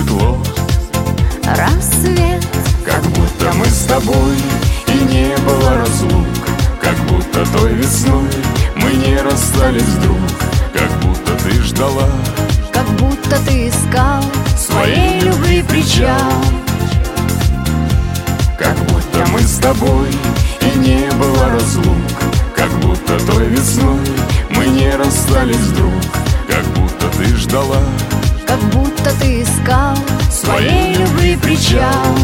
светло, рассвет. как будто мы с тобой и не было разлук, как будто той весной мы не расстались вдруг, как будто ты ждала, Как будто ты искал своей любви причал. Как будто мы с тобой и не было разлук, как будто той весной мы не расстались вдруг, как будто ты ждала, Как будто ты искал своей любви причал.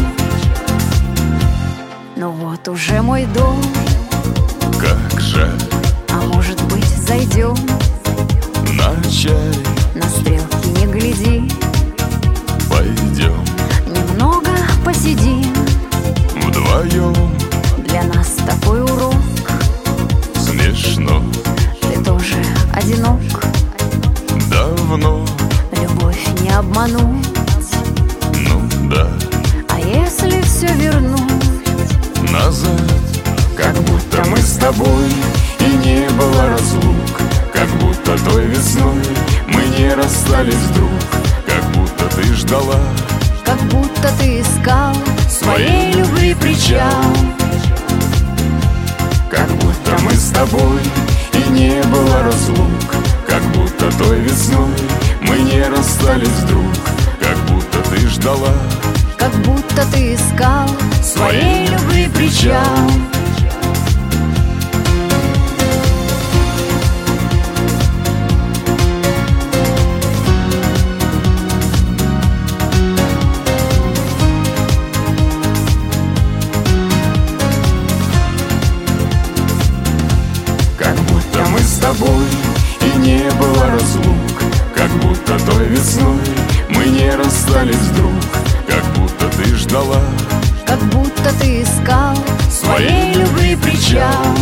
Но вот уже мой дом, Как жаль, а может быть зайдем, на чай на стрелки не гляди, пойдем немного посидим. вдвоем. Для нас такой урок, Смешно, ты тоже одинок. давно, Любовь не обмануть, ну да, а если все вернуть? назад. Как будто мы с тобой и не было разлук, как будто той весной мы не расстались вдруг, как будто ты ждала, Как будто ты искал своей любви причал. Как будто мы с тобой и не было разлук, как будто той весной мы не расстались вдруг, как будто ты ждала, Как будто ты искал своей любви причал. Как будто мы с тобой и не было разлук, как будто той весной мы не расстались вдруг, как будто ты ждала, Как будто ты искал своей любви причал.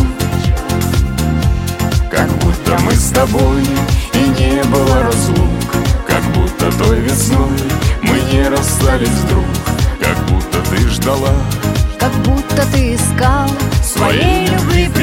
Как будто мы с тобой и не было разлук, как будто той весной мы не расстались вдруг, как будто ты ждала, Как будто ты искал своей любви причал.